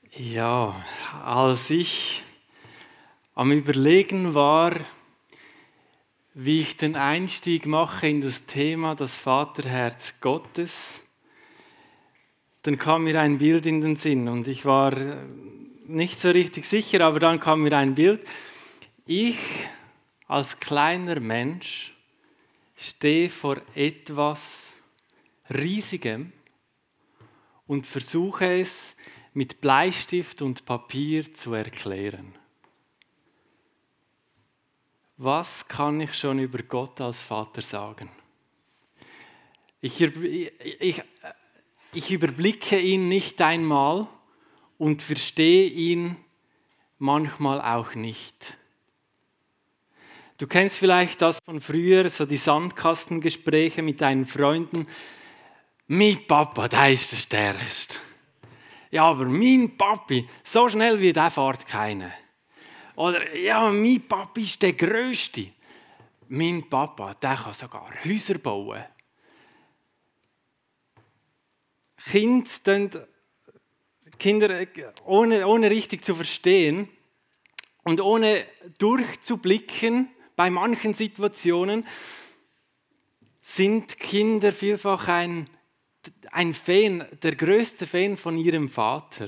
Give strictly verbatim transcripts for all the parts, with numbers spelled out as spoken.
Ja, als ich am Überlegen war, wie ich den Einstieg mache in das Thema das Vaterherz Gottes, dann kam mir ein Bild in den Sinn und ich war nicht so richtig sicher, aber dann kam mir ein Bild. Ich als kleiner Mensch stehe vor etwas Riesigem und versuche es mit Bleistift und Papier zu erklären. Was kann ich schon über Gott als Vater sagen? Ich, ich, ich überblicke ihn nicht einmal und verstehe ihn manchmal auch nicht. Du kennst vielleicht das von früher, so die Sandkastengespräche mit deinen Freunden. Mein Papa, der ist der Stärkste. Ja, aber mein Papi, so schnell wie der fährt keiner. Oder, ja, mein Papi ist der Größte. Mein Papa, der kann sogar Häuser bauen. Kind, Kinder, ohne, ohne richtig zu verstehen und ohne durchzublicken bei manchen Situationen, sind Kinder vielfach ein Ein Fan, der größte Fan von ihrem Vater.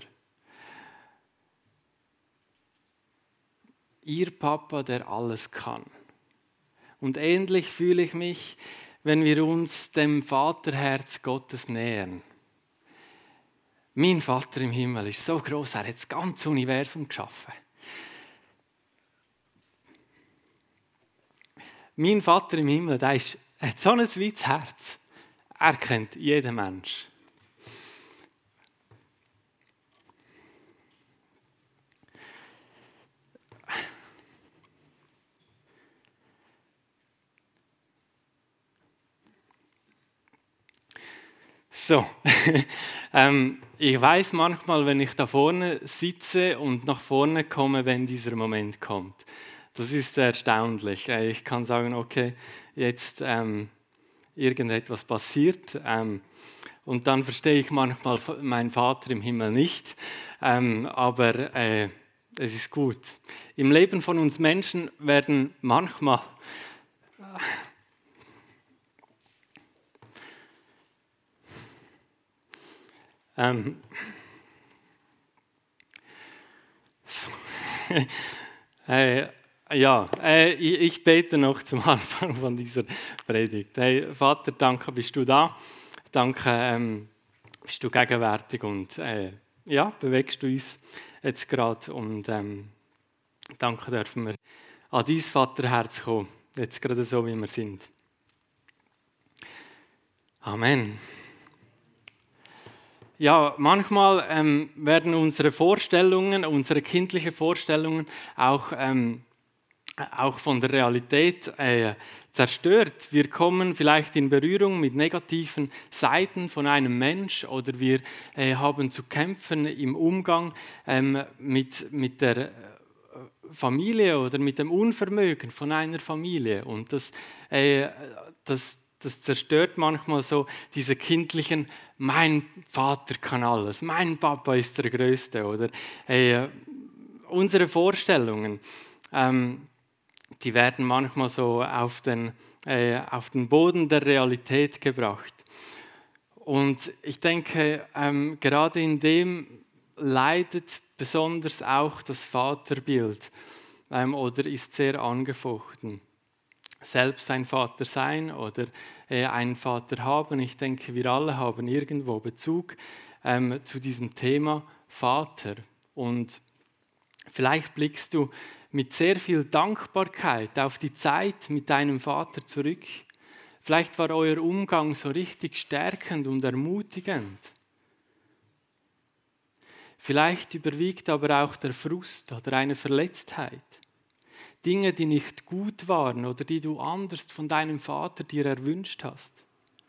Ihr Papa, der alles kann. Und ähnlich fühle ich mich, wenn wir uns dem Vaterherz Gottes nähern. Mein Vater im Himmel ist so groß, er hat das ganze Universum geschaffen. Mein Vater im Himmel, der ist, hat so ein weites Herz. Er kennt jeden Mensch. So, ähm, ich weiß manchmal, wenn ich da vorne sitze und nach vorne komme, wenn dieser Moment kommt. Das ist erstaunlich. Ich kann sagen, okay, jetzt ähm, irgendetwas passiert. Ähm, und dann verstehe ich manchmal meinen Vater im Himmel nicht. Ähm, aber äh, es ist gut. Im Leben von uns Menschen werden manchmal ähm, so, äh, Ja, äh, ich, ich bete noch zum Anfang von dieser Predigt. Hey, Vater, danke, bist du da. Danke, ähm, bist du gegenwärtig und äh, ja, bewegst du uns jetzt gerade. Und ähm, danke, dürfen wir an dein Vaterherz kommen, jetzt gerade so, wie wir sind. Amen. Ja, manchmal ähm, werden unsere Vorstellungen, unsere kindlichen Vorstellungen auch ähm, auch von der Realität äh, zerstört. Wir kommen vielleicht in Berührung mit negativen Seiten von einem Mensch oder wir äh, haben zu kämpfen im Umgang ähm, mit, mit der Familie oder mit dem Unvermögen von einer Familie. Und das, äh, das, das zerstört manchmal so diese kindlichen, mein Vater kann alles, mein Papa ist der Größte oder äh, unsere Vorstellungen. Ähm, Die werden manchmal so auf den, äh, auf den Boden der Realität gebracht. Und ich denke, ähm, gerade in dem leidet besonders auch das Vaterbild ähm, oder ist sehr angefochten. Selbst ein Vater sein oder äh, einen Vater haben, ich denke, wir alle haben irgendwo Bezug ähm, zu diesem Thema Vater. Und vielleicht blickst du mit sehr viel Dankbarkeit auf die Zeit mit deinem Vater zurück. Vielleicht war euer Umgang so richtig stärkend und ermutigend. Vielleicht überwiegt aber auch der Frust oder eine Verletztheit. Dinge, die nicht gut waren oder die du anders von deinem Vater dir erwünscht hast.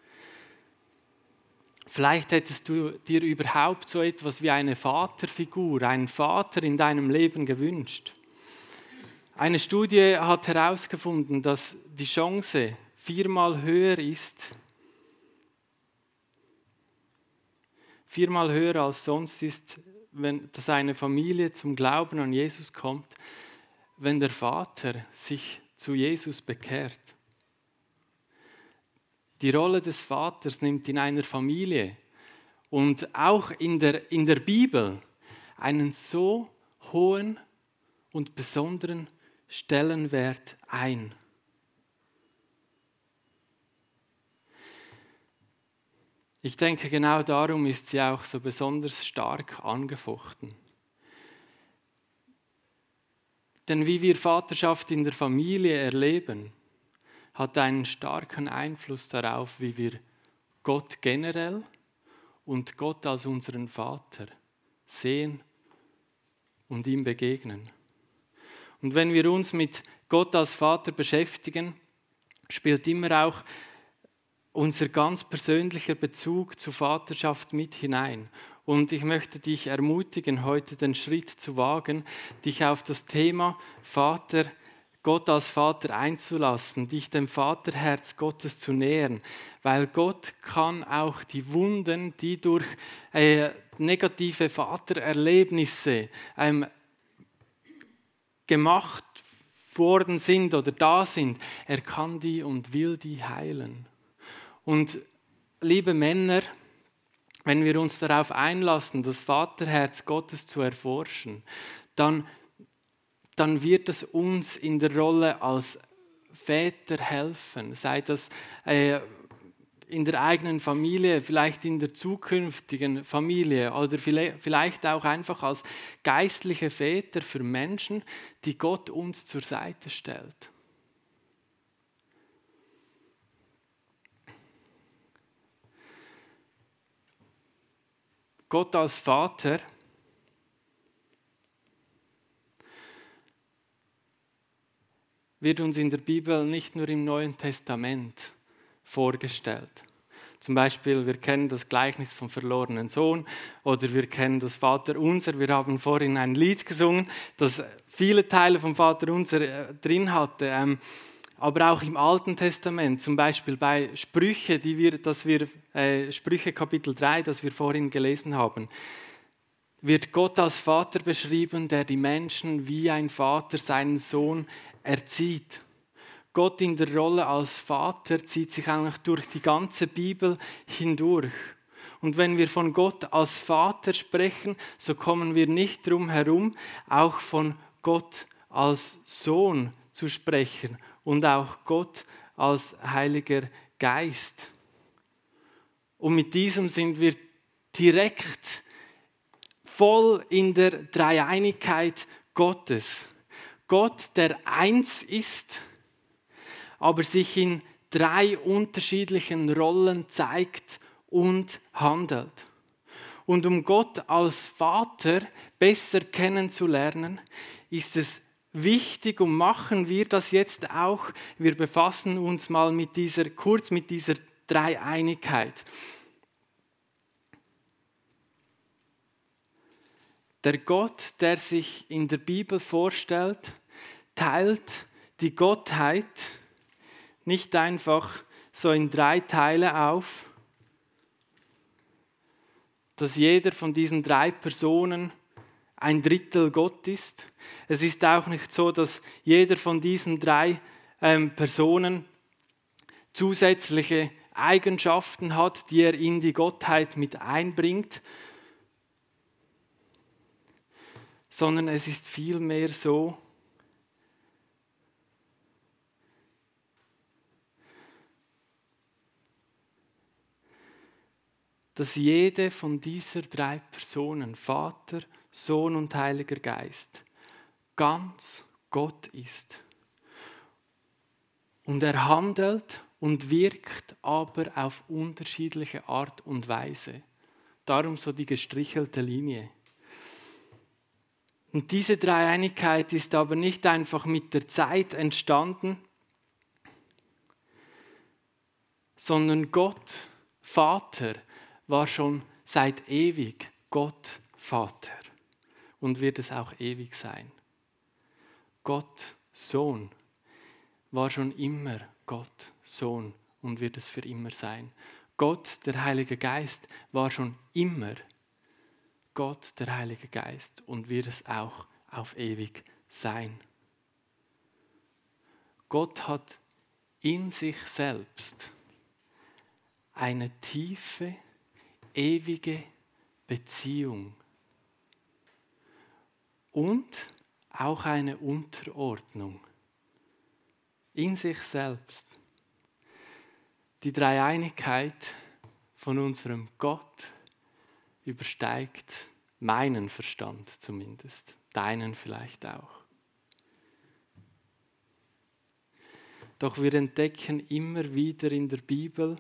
Vielleicht hättest du dir überhaupt so etwas wie eine Vaterfigur, einen Vater in deinem Leben gewünscht. Eine Studie hat herausgefunden, dass die Chance viermal höher ist, viermal höher als sonst ist, wenn, dass eine Familie zum Glauben an Jesus kommt, wenn der Vater sich zu Jesus bekehrt. Die Rolle des Vaters nimmt in einer Familie und auch in der, in der Bibel einen so hohen und besonderen Stellenwert ein. Ich denke, genau darum ist sie auch so besonders stark angefochten. Denn wie wir Vaterschaft in der Familie erleben, hat einen starken Einfluss darauf, wie wir Gott generell und Gott als unseren Vater sehen und ihm begegnen. Und wenn wir uns mit Gott als Vater beschäftigen, spielt immer auch unser ganz persönlicher Bezug zur Vaterschaft mit hinein. Und ich möchte dich ermutigen, heute den Schritt zu wagen, dich auf das Thema Vater, Gott als Vater einzulassen, dich dem Vaterherz Gottes zu nähern, weil Gott kann auch die Wunden, die durch äh, negative Vatererlebnisse ähm, gemacht worden sind oder da sind, er kann die und will die heilen. Und liebe Männer, wenn wir uns darauf einlassen, das Vaterherz Gottes zu erforschen, dann, dann wird es uns in der Rolle als Väter helfen, sei das äh, in der eigenen Familie, vielleicht in der zukünftigen Familie oder vielleicht auch einfach als geistliche Väter für Menschen, die Gott uns zur Seite stellt. Gott als Vater wird uns in der Bibel nicht nur im Neuen Testament vorgestellt. Zum Beispiel, wir kennen das Gleichnis vom verlorenen Sohn oder wir kennen das Vaterunser. Wir haben vorhin ein Lied gesungen, das viele Teile vom Vaterunser drin hatte. Ähm, aber auch im Alten Testament, zum Beispiel bei Sprüche, die wir, dass wir, äh, Sprüche Kapitel drei, das wir vorhin gelesen haben, wird Gott als Vater beschrieben, der die Menschen wie ein Vater seinen Sohn erzieht. Gott in der Rolle als Vater zieht sich eigentlich durch die ganze Bibel hindurch. Und wenn wir von Gott als Vater sprechen, so kommen wir nicht drum herum, auch von Gott als Sohn zu sprechen und auch Gott als Heiliger Geist. Und mit diesem sind wir direkt voll in der Dreieinigkeit Gottes. Gott, der eins ist, aber sich in drei unterschiedlichen Rollen zeigt und handelt. Und um Gott als Vater besser kennenzulernen, ist es wichtig und machen wir das jetzt auch. Wir befassen uns mal mit dieser, kurz mit dieser Dreieinigkeit. Der Gott, der sich in der Bibel vorstellt, teilt die Gottheit nicht einfach so in drei Teile auf, dass jeder von diesen drei Personen ein Drittel Gott ist. Es ist auch nicht so, dass jeder von diesen drei ähm, Personen zusätzliche Eigenschaften hat, die er in die Gottheit mit einbringt, sondern es ist vielmehr so, dass jede von dieser drei Personen, Vater, Sohn und Heiliger Geist, ganz Gott ist. Und er handelt und wirkt aber auf unterschiedliche Art und Weise. Darum so die gestrichelte Linie. Und diese Dreieinigkeit ist aber nicht einfach mit der Zeit entstanden, sondern Gott, Vater, war schon seit ewig Gott, Vater und wird es auch ewig sein. Gott, Sohn, war schon immer Gott, Sohn und wird es für immer sein. Gott, der Heilige Geist, war schon immer Gott, der Heilige Geist, und wird es auch auf ewig sein. Gott hat in sich selbst eine tiefe, ewige Beziehung und auch eine Unterordnung in sich selbst. Die Dreieinigkeit von unserem Gott übersteigt meinen Verstand zumindest, deinen vielleicht auch. Doch wir entdecken immer wieder in der Bibel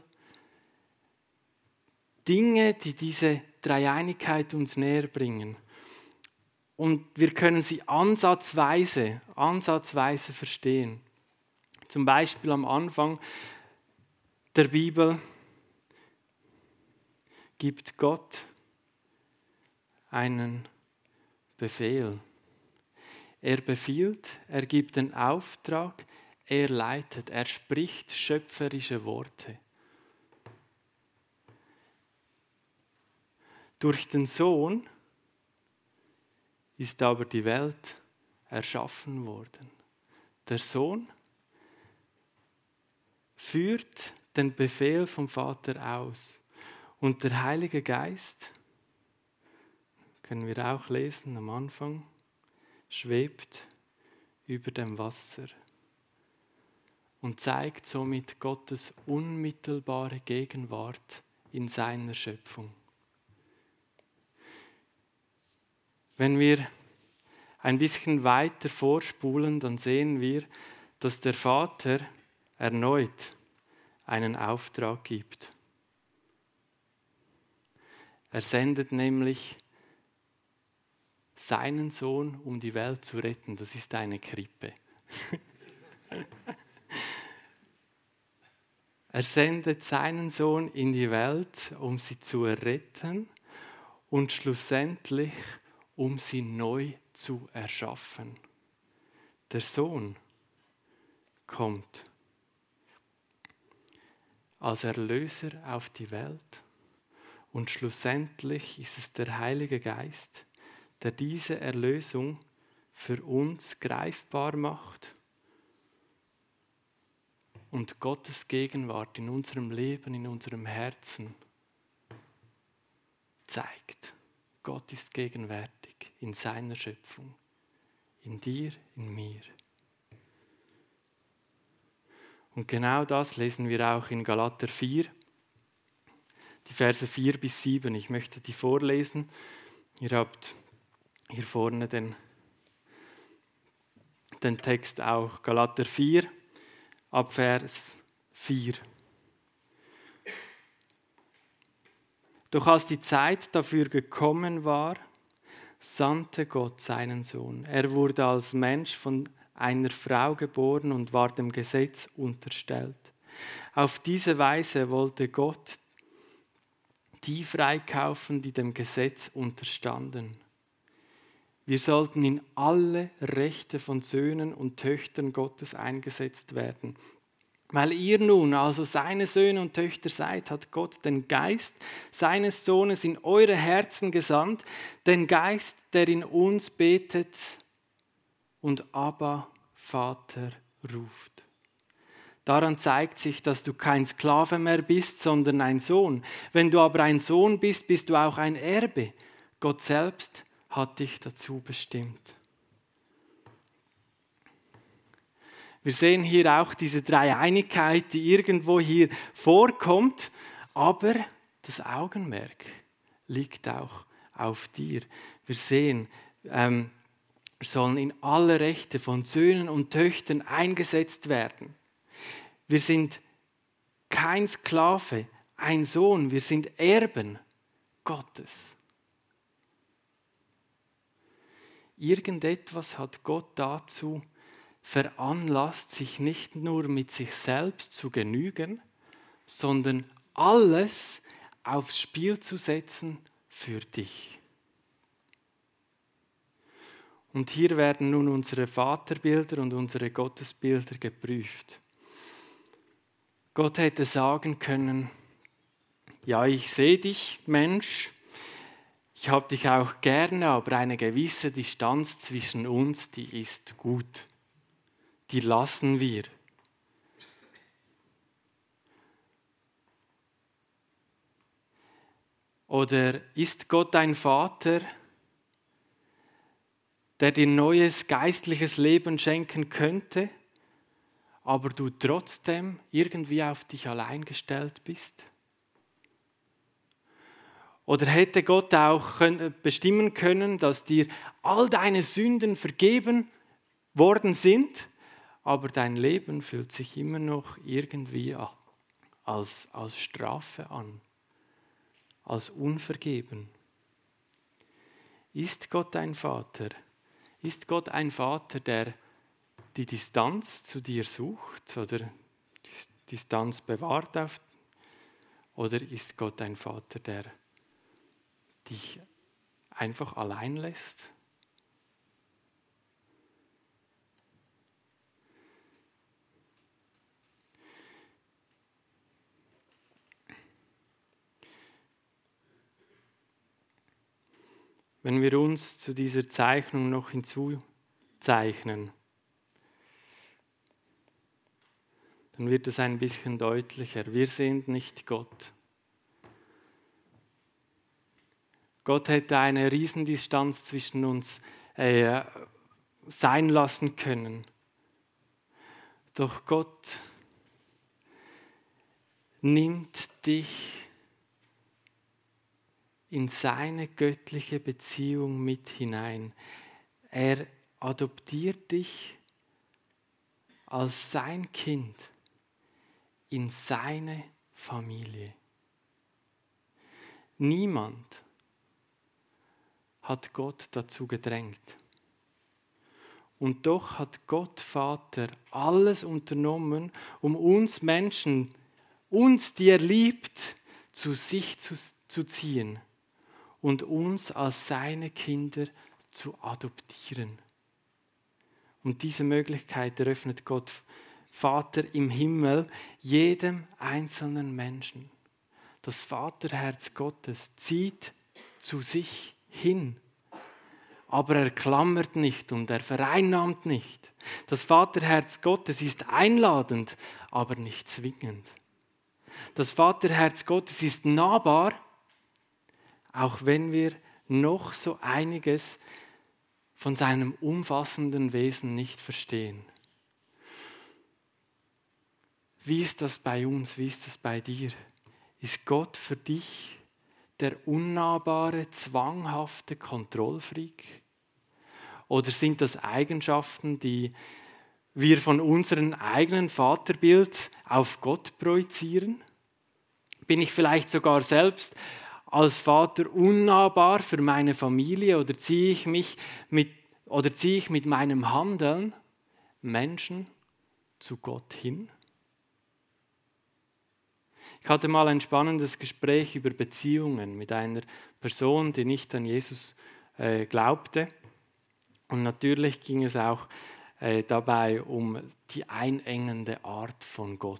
Dinge, die diese Dreieinigkeit uns näher bringen. Und wir können sie ansatzweise, ansatzweise verstehen. Zum Beispiel am Anfang der Bibel gibt Gott einen Befehl. Er befiehlt, er gibt den Auftrag, er leitet, er spricht schöpferische Worte. Durch den Sohn ist aber die Welt erschaffen worden. Der Sohn führt den Befehl vom Vater aus. Und der Heilige Geist, können wir auch lesen am Anfang, schwebt über dem Wasser und zeigt somit Gottes unmittelbare Gegenwart in seiner Schöpfung. Wenn wir ein bisschen weiter vorspulen, dann sehen wir, dass der Vater erneut einen Auftrag gibt. Er sendet nämlich seinen Sohn, um die Welt zu retten. Das ist eine Krippe. Er sendet seinen Sohn in die Welt, um sie zu retten und schlussendlich um sie neu zu erschaffen. Der Sohn kommt als Erlöser auf die Welt und schlussendlich ist es der Heilige Geist, der diese Erlösung für uns greifbar macht und Gottes Gegenwart in unserem Leben, in unserem Herzen zeigt. Gott ist gegenwärtig in seiner Schöpfung, in dir, in mir. Und genau das lesen wir auch in Galater vier, die Verse vier bis sieben. Ich möchte die vorlesen. Ihr habt hier vorne den, den Text auch. Galater vier, ab Vers vier. Doch als die Zeit dafür gekommen war, sandte Gott seinen Sohn. Er wurde als Mensch von einer Frau geboren und war dem Gesetz unterstellt. Auf diese Weise wollte Gott die freikaufen, die dem Gesetz unterstanden. Wir sollten in alle Rechte von Söhnen und Töchtern Gottes eingesetzt werden. Weil ihr nun also seine Söhne und Töchter seid, hat Gott den Geist seines Sohnes in eure Herzen gesandt, den Geist, der in uns betet und Abba, Vater, ruft. Daran zeigt sich, dass du kein Sklave mehr bist, sondern ein Sohn. Wenn du aber ein Sohn bist, bist du auch ein Erbe. Gott selbst hat dich dazu bestimmt. Wir sehen hier auch diese Dreieinigkeit, die irgendwo hier vorkommt, aber das Augenmerk liegt auch auf dir. Wir sehen, ähm, wir sollen in alle Rechte von Söhnen und Töchtern eingesetzt werden. Wir sind kein Sklave, ein Sohn, wir sind Erben Gottes. Irgendetwas hat Gott dazu veranlasst, sich nicht nur mit sich selbst zu genügen, sondern alles aufs Spiel zu setzen für dich. Und hier werden nun unsere Vaterbilder und unsere Gottesbilder geprüft. Gott hätte sagen können, ja, ich sehe dich, Mensch, Ich habe dich auch gerne, aber eine gewisse Distanz zwischen uns, die ist gut. Die lassen wir. Oder ist Gott ein Vater, der dir neues geistliches Leben schenken könnte, aber du trotzdem irgendwie auf dich allein gestellt bist? Oder hätte Gott auch bestimmen können, dass dir all deine Sünden vergeben worden sind, aber dein Leben fühlt sich immer noch irgendwie als, als Strafe an, als unvergeben? Ist Gott ein Vater? Ist Gott ein Vater, der die Distanz zu dir sucht oder die Distanz bewahrt auf? Oder ist Gott ein Vater, der dich einfach allein lässt? Wenn wir uns zu dieser Zeichnung noch hinzuzeichnen, dann wird es ein bisschen deutlicher. Wir sind nicht Gott. Gott hätte eine Riesendistanz zwischen uns äh, sein lassen können. Doch Gott nimmt dich in seine göttliche Beziehung mit hinein. Er adoptiert dich als sein Kind in seine Familie. Niemand hat Gott dazu gedrängt. Und doch hat Gott Vater alles unternommen, um uns Menschen, uns, die er liebt, zu sich zu, zu ziehen und uns als seine Kinder zu adoptieren. Und diese Möglichkeit eröffnet Gott, Vater im Himmel, jedem einzelnen Menschen. Das Vaterherz Gottes zieht zu sich hin. Aber er klammert nicht und er vereinnahmt nicht. Das Vaterherz Gottes ist einladend, aber nicht zwingend. Das Vaterherz Gottes ist nahbar, auch wenn wir noch so einiges von seinem umfassenden Wesen nicht verstehen. Wie ist das bei uns? Wie ist das bei dir? Ist Gott für dich der unnahbare, zwanghafte Kontrollfreak? Oder sind das Eigenschaften, die wir von unserem eigenen Vaterbild auf Gott projizieren? Bin ich vielleicht sogar selbst als Vater unnahbar für meine Familie oder ziehe ich mich mit, oder ziehe ich mit meinem Handeln Menschen zu Gott hin? Ich hatte mal ein spannendes Gespräch über Beziehungen mit einer Person, die nicht an Jesus äh, glaubte. Und natürlich ging es auch äh, dabei um die einengende Art von Gott.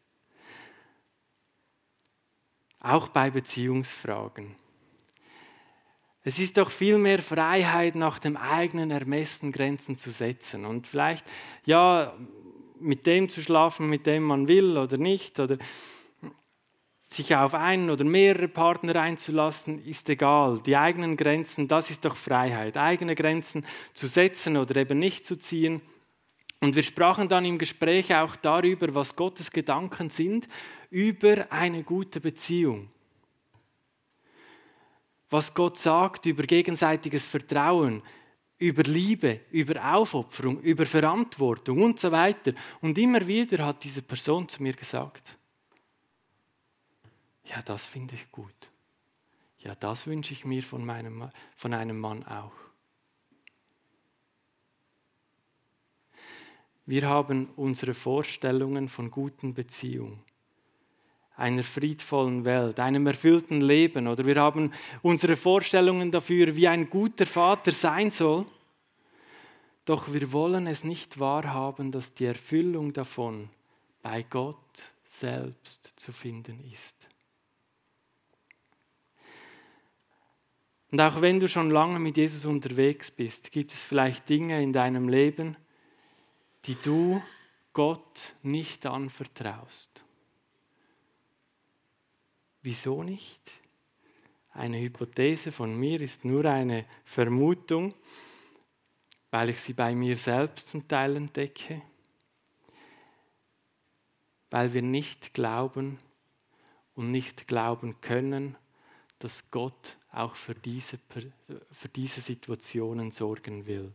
Auch bei Beziehungsfragen. Es ist doch viel mehr Freiheit, nach dem eigenen Ermessen Grenzen zu setzen. Und vielleicht, ja, mit dem zu schlafen, mit dem man will oder nicht, oder sich auf einen oder mehrere Partner einzulassen, ist egal. Die eigenen Grenzen, das ist doch Freiheit. Eigene Grenzen zu setzen oder eben nicht zu ziehen. Und wir sprachen dann im Gespräch auch darüber, was Gottes Gedanken sind, über eine gute Beziehung. Was Gott sagt über gegenseitiges Vertrauen, über Liebe, über Aufopferung, über Verantwortung und so weiter. Und immer wieder hat diese Person zu mir gesagt, ja, das finde ich gut. Ja, das wünsche ich mir von, meinem, von einem Mann auch. Wir haben unsere Vorstellungen von guten Beziehungen, einer friedvollen Welt, einem erfüllten Leben, oder wir haben unsere Vorstellungen dafür, wie ein guter Vater sein soll. Doch wir wollen es nicht wahrhaben, dass die Erfüllung davon bei Gott selbst zu finden ist. Und auch wenn du schon lange mit Jesus unterwegs bist, gibt es vielleicht Dinge in deinem Leben, die du Gott nicht anvertraust. Wieso nicht? Eine Hypothese von mir ist nur eine Vermutung, weil ich sie bei mir selbst zum Teil entdecke, weil wir nicht glauben und nicht glauben können, dass Gott auch für diese, für diese Situationen sorgen will.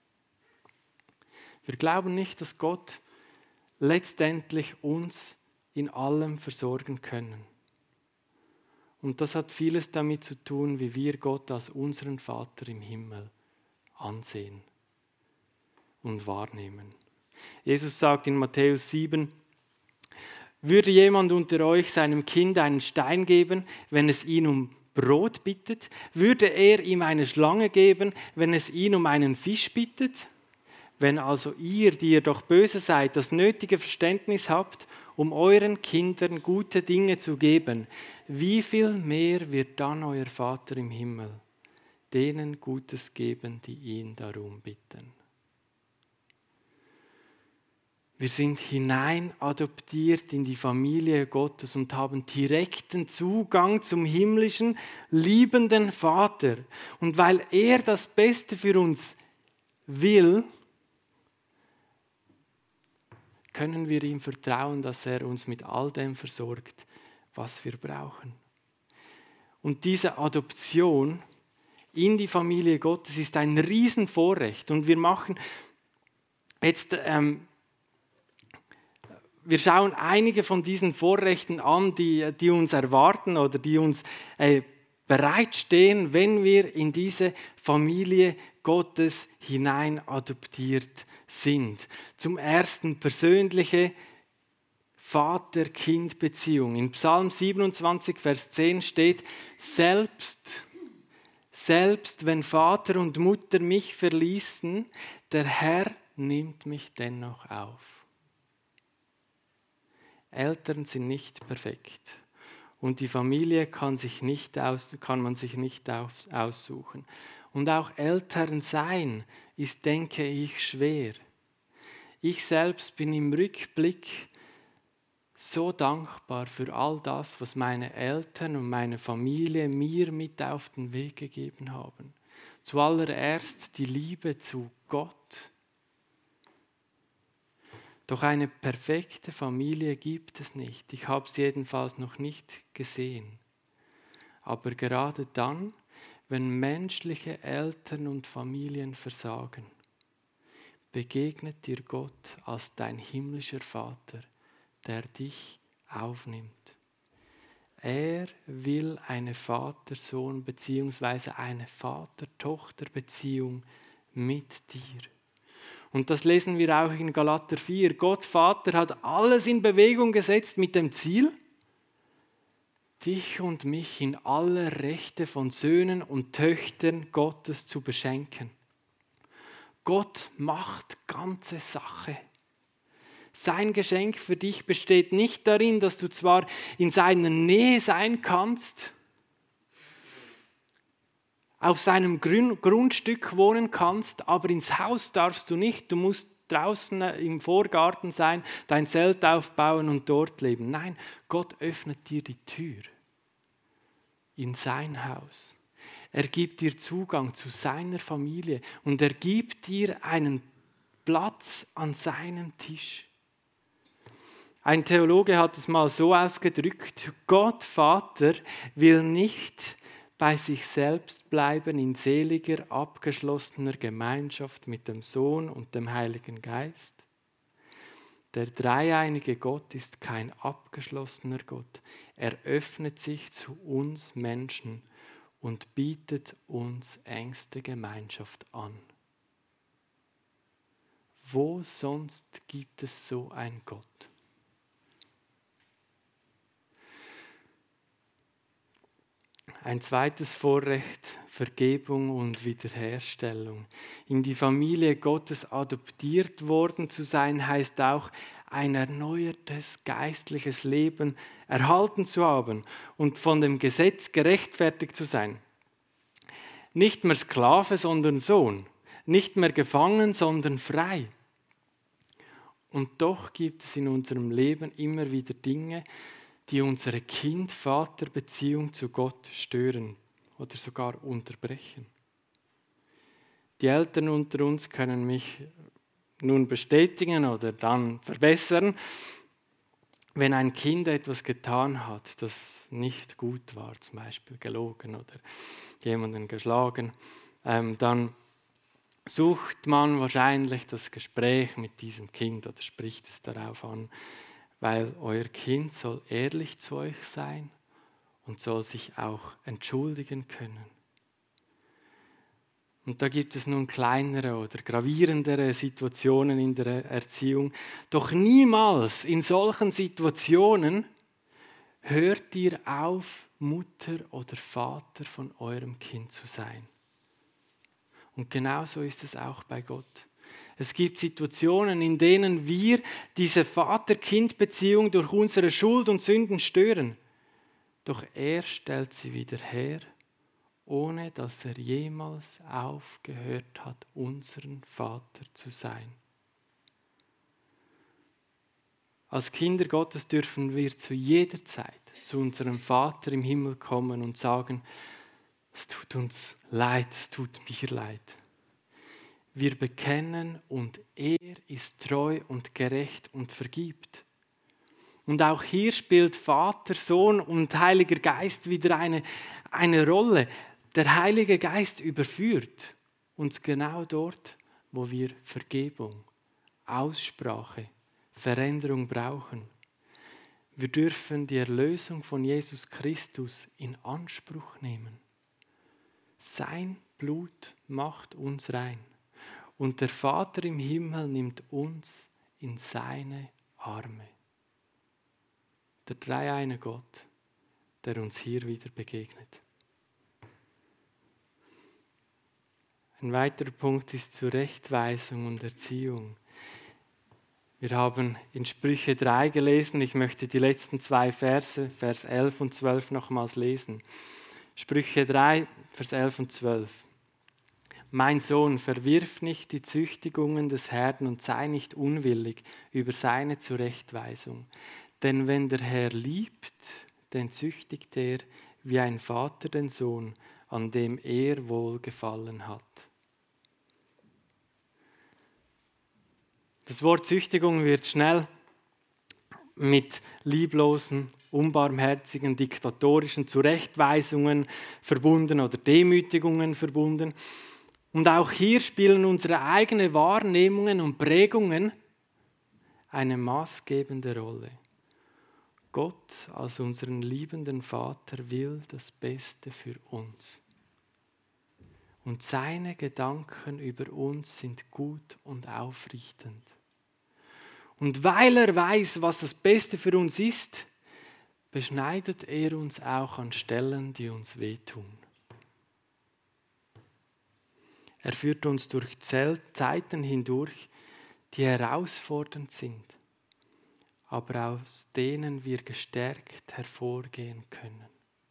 Wir glauben nicht, dass Gott letztendlich uns in allem versorgen können. Und das hat vieles damit zu tun, wie wir Gott als unseren Vater im Himmel ansehen und wahrnehmen. Jesus sagt in Matthäus sieben, würde jemand unter euch seinem Kind einen Stein geben, wenn es ihn um Brot bittet? Würde er ihm eine Schlange geben, wenn es ihn um einen Fisch bittet? Wenn also ihr, die ihr doch böse seid, das nötige Verständnis habt, um euren Kindern gute Dinge zu geben, wie viel mehr wird dann euer Vater im Himmel denen Gutes geben, die ihn darum bitten? Wir sind hinein adoptiert in die Familie Gottes und haben direkten Zugang zum himmlischen, liebenden Vater. Und weil er das Beste für uns will, können wir ihm vertrauen, dass er uns mit all dem versorgt, was wir brauchen. Und diese Adoption in die Familie Gottes ist ein Riesenvorrecht. Und wir machen jetzt... Ähm, Wir schauen einige von diesen Vorrechten an, die, die uns erwarten oder die uns äh, bereitstehen, wenn wir in diese Familie Gottes hinein adoptiert sind. Zum ersten persönliche Vater-Kind-Beziehung. In Psalm siebenundzwanzig, Vers zehn steht, selbst, selbst wenn Vater und Mutter mich verließen, der Herr nimmt mich dennoch auf. Eltern sind nicht perfekt und die Familie kann, sich nicht aus, kann man sich nicht aus, aussuchen. Und auch Eltern sein ist, denke ich, schwer. Ich selbst bin im Rückblick so dankbar für all das, was meine Eltern und meine Familie mir mit auf den Weg gegeben haben. Zuallererst die Liebe zu Gott. Doch eine perfekte Familie gibt es nicht. Ich habe es jedenfalls noch nicht gesehen. Aber gerade dann, wenn menschliche Eltern und Familien versagen, begegnet dir Gott als dein himmlischer Vater, der dich aufnimmt. Er will eine Vater-Sohn- bzw. eine Vater-Tochter-Beziehung mit dir. Und das lesen wir auch in Galater vier. Gott Vater hat alles in Bewegung gesetzt mit dem Ziel, dich und mich in alle Rechte von Söhnen und Töchtern Gottes zu beschenken. Gott macht ganze Sache. Sein Geschenk für dich besteht nicht darin, dass du zwar in seiner Nähe sein kannst, auf seinem Grundstück wohnen kannst, aber ins Haus darfst du nicht. Du musst draußen im Vorgarten sein, dein Zelt aufbauen und dort leben. Nein, Gott öffnet dir die Tür in sein Haus. Er gibt dir Zugang zu seiner Familie und er gibt dir einen Platz an seinem Tisch. Ein Theologe hat es mal so ausgedrückt, Gott Vater will nicht bei sich selbst bleiben in seliger, abgeschlossener Gemeinschaft mit dem Sohn und dem Heiligen Geist. Der dreieinige Gott ist kein abgeschlossener Gott. Er öffnet sich zu uns Menschen und bietet uns engste Gemeinschaft an. Wo sonst gibt es so einen Gott? Ein zweites Vorrecht, Vergebung und Wiederherstellung. In die Familie Gottes adoptiert worden zu sein, heißt auch, ein erneuertes geistliches Leben erhalten zu haben und von dem Gesetz gerechtfertigt zu sein. Nicht mehr Sklave, sondern Sohn. Nicht mehr gefangen, sondern frei. Und doch gibt es in unserem Leben immer wieder Dinge, die unsere Kind-Vater-Beziehung zu Gott stören oder sogar unterbrechen. Die Eltern unter uns können mich nun bestätigen oder dann verbessern, wenn ein Kind etwas getan hat, das nicht gut war, zum Beispiel gelogen oder jemanden geschlagen, ähm, dann sucht man wahrscheinlich das Gespräch mit diesem Kind oder spricht es darauf an, weil euer Kind soll ehrlich zu euch sein und soll sich auch entschuldigen können. Und da gibt es nun kleinere oder gravierendere Situationen in der Erziehung. Doch niemals in solchen Situationen hört ihr auf, Mutter oder Vater von eurem Kind zu sein. Und genauso ist es auch bei Gott. Es gibt Situationen, in denen wir diese Vater-Kind-Beziehung durch unsere Schuld und Sünden stören. Doch er stellt sie wieder her, ohne dass er jemals aufgehört hat, unseren Vater zu sein. Als Kinder Gottes dürfen wir zu jeder Zeit zu unserem Vater im Himmel kommen und sagen, es tut uns leid, es tut mir leid. Wir bekennen und er ist treu und gerecht und vergibt. Und auch hier spielt Vater, Sohn und Heiliger Geist wieder eine, eine Rolle. Der Heilige Geist überführt uns genau dort, wo wir Vergebung, Aussprache, Veränderung brauchen. Wir dürfen die Erlösung von Jesus Christus in Anspruch nehmen. Sein Blut macht uns rein. Und der Vater im Himmel nimmt uns in seine Arme. Der dreieine Gott, der uns hier wieder begegnet. Ein weiterer Punkt ist Zurechtweisung und Erziehung. Wir haben in Sprüche drei gelesen, ich möchte die letzten zwei Verse, Vers elf und zwölf nochmals lesen. Sprüche drei, Vers elf und zwölf. Mein Sohn, verwirf nicht die Züchtigungen des Herrn und sei nicht unwillig über seine Zurechtweisung. Denn wenn der Herr liebt, den züchtigt er wie ein Vater den Sohn, an dem er Wohlgefallen hat. Das Wort Züchtigung wird schnell mit lieblosen, unbarmherzigen, diktatorischen Zurechtweisungen verbunden oder Demütigungen verbunden. Und auch hier spielen unsere eigenen Wahrnehmungen und Prägungen eine maßgebende Rolle. Gott als unseren liebenden Vater will das Beste für uns. Und seine Gedanken über uns sind gut und aufrichtend. Und weil er weiß, was das Beste für uns ist, beschneidet er uns auch an Stellen, die uns wehtun. Er führt uns durch Zeiten hindurch, die herausfordernd sind, aber aus denen wir gestärkt hervorgehen können.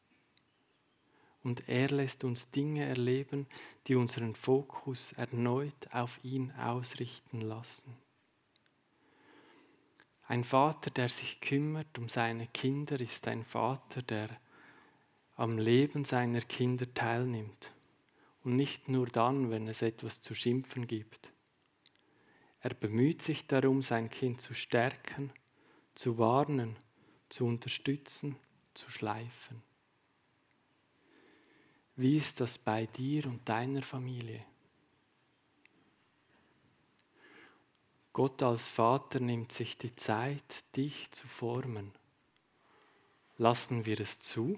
Und er lässt uns Dinge erleben, die unseren Fokus erneut auf ihn ausrichten lassen. Ein Vater, der sich kümmert um seine Kinder, ist ein Vater, der am Leben seiner Kinder teilnimmt. Und nicht nur dann, wenn es etwas zu schimpfen gibt. Er bemüht sich darum, sein Kind zu stärken, zu warnen, zu unterstützen, zu schleifen. Wie ist das bei dir und deiner Familie? Gott als Vater nimmt sich die Zeit, dich zu formen. Lassen wir es zu?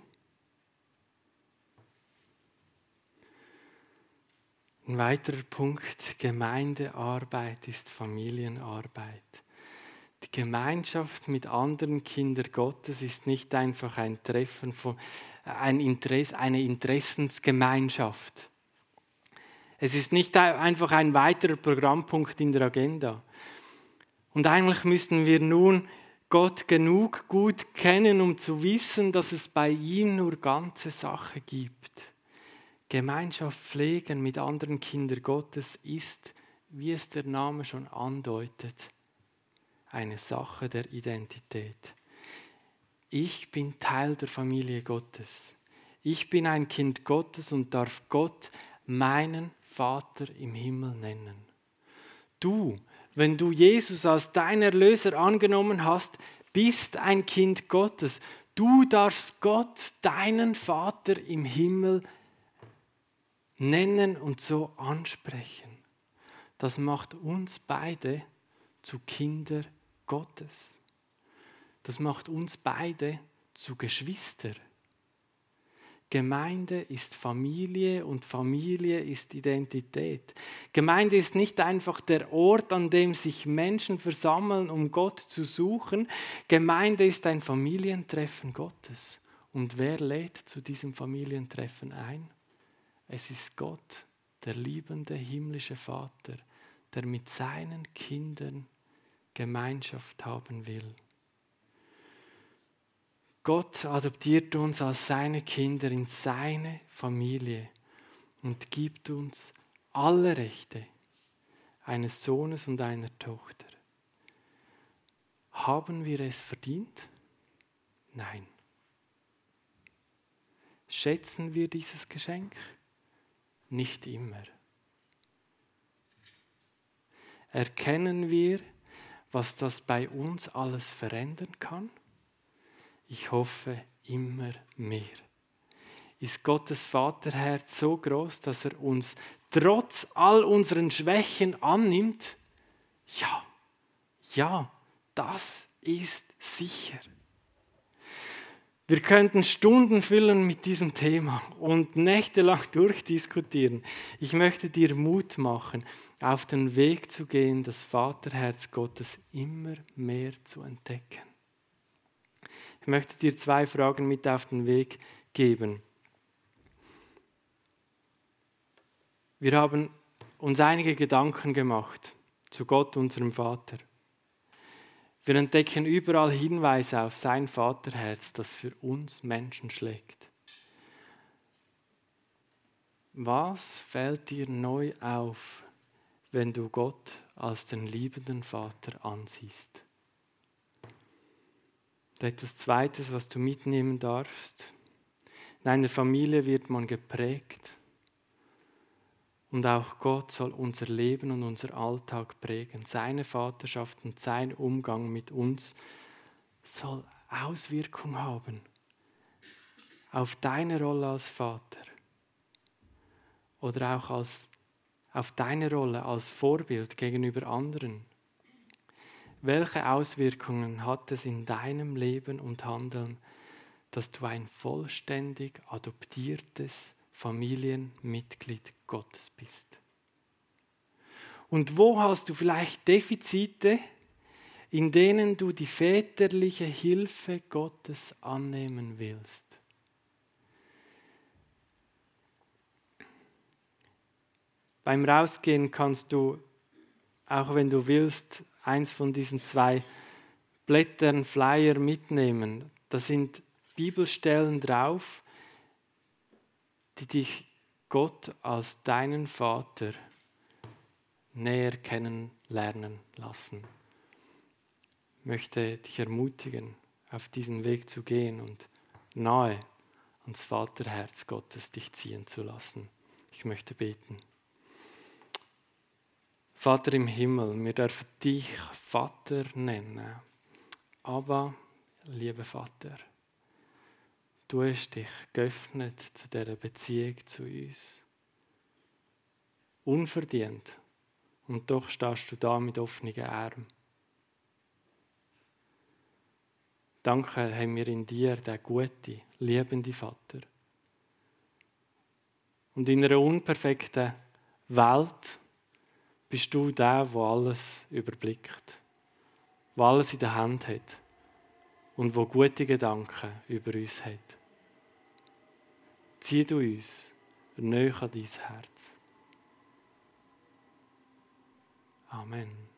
Ein weiterer Punkt, Gemeindearbeit ist Familienarbeit. Die Gemeinschaft mit anderen Kindern Gottes ist nicht einfach ein Treffen von ein Interesse, eine Interessensgemeinschaft. Es ist nicht einfach ein weiterer Programmpunkt in der Agenda. Und eigentlich müssten wir nun Gott genug gut kennen, um zu wissen, dass es bei ihm nur ganze Sache gibt. Gemeinschaft pflegen mit anderen Kindern Gottes ist, wie es der Name schon andeutet, eine Sache der Identität. Ich bin Teil der Familie Gottes. Ich bin ein Kind Gottes und darf Gott meinen Vater im Himmel nennen. Du, wenn du Jesus als deinen Erlöser angenommen hast, bist ein Kind Gottes. Du darfst Gott, deinen Vater im Himmel, nennen und so ansprechen. Das macht uns beide zu Kinder Gottes. Das macht uns beide zu Geschwister. Gemeinde ist Familie und Familie ist Identität. Gemeinde ist nicht einfach der Ort, an dem sich Menschen versammeln, um Gott zu suchen. Gemeinde ist ein Familientreffen Gottes. Und wer lädt zu diesem Familientreffen ein? Es ist Gott, der liebende himmlische Vater, der mit seinen Kindern Gemeinschaft haben will. Gott adoptiert uns als seine Kinder in seine Familie und gibt uns alle Rechte eines Sohnes und einer Tochter. Haben wir es verdient? Nein. Schätzen wir dieses Geschenk? Nicht immer. Erkennen wir, was das bei uns alles verändern kann? Ich hoffe immer mehr. Ist Gottes Vaterherz so groß, dass er uns trotz all unseren Schwächen annimmt? Ja, ja, das ist sicher. Wir könnten Stunden füllen mit diesem Thema und nächtelang durchdiskutieren. Ich möchte dir Mut machen, auf den Weg zu gehen, das Vaterherz Gottes immer mehr zu entdecken. Ich möchte dir zwei Fragen mit auf den Weg geben. Wir haben uns einige Gedanken gemacht zu Gott, unserem Vater. Wir entdecken überall Hinweise auf sein Vaterherz, das für uns Menschen schlägt. Was fällt dir neu auf, wenn du Gott als den liebenden Vater ansiehst? Etwas Zweites, was du mitnehmen darfst. In einer Familie wird man geprägt und auch Gott soll unser Leben und unser Alltag prägen. Seine Vaterschaft und sein Umgang mit uns soll Auswirkung haben auf deine Rolle als Vater oder auch als, auf deine Rolle als Vorbild gegenüber anderen. Welche Auswirkungen hat es in deinem Leben und Handeln, dass du ein vollständig adoptiertes Familienmitglied Gottes bist? Und wo hast du vielleicht Defizite, in denen du die väterliche Hilfe Gottes annehmen willst? Beim Rausgehen kannst du, auch wenn du willst, eins von diesen zwei Blättern, Flyer mitnehmen. Da sind Bibelstellen drauf, die dich Gott als deinen Vater näher kennenlernen lassen. Ich möchte dich ermutigen, auf diesen Weg zu gehen und nahe ans Vaterherz Gottes dich ziehen zu lassen. Ich möchte beten. Vater im Himmel, wir dürfen dich Vater nennen. Aber, lieber Vater, du hast dich geöffnet zu dieser Beziehung zu uns. Unverdient. Und doch stehst du da mit offenen Armen. Danke haben wir in dir den guten, liebenden Vater. Und in einer unperfekten Welt bist du der, der alles überblickt, der alles in der Hand hat und der gute Gedanken über uns hat. Zieh du uns näher an dein Herz. Amen.